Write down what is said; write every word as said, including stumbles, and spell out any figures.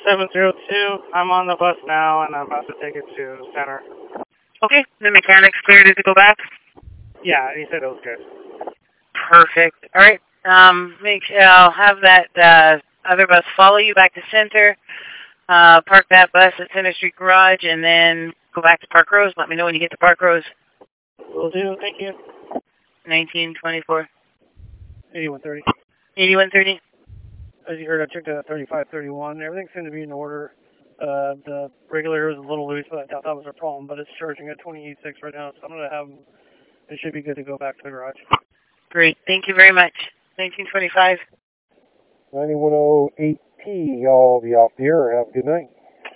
seven zero two. I'm on the bus now, and I'm about to take it to center. Okay, the mechanics cleared it to go back? Yeah, he said it was good. Perfect. All right. Um, make sure I'll have that uh, other bus follow you back to center, uh, park that bus at Center Street Garage, and then go back to Park Rose. Let me know when you get to Park Rose. Will do. Thank you. nineteen twenty-four. eighty-one thirty. eighty-one thirty. As you heard, I checked out thirty-five thirty-one. Everything seemed to be in order. Uh, the regulator was a little loose, but I thought that was a problem. But it's charging at twenty-eight six right now, so I'm going to have it should be good to go back to the garage. Great. Thank you very much. nineteen twenty-five. ninety-one oh eight P, y'all be off the air. Have a good night.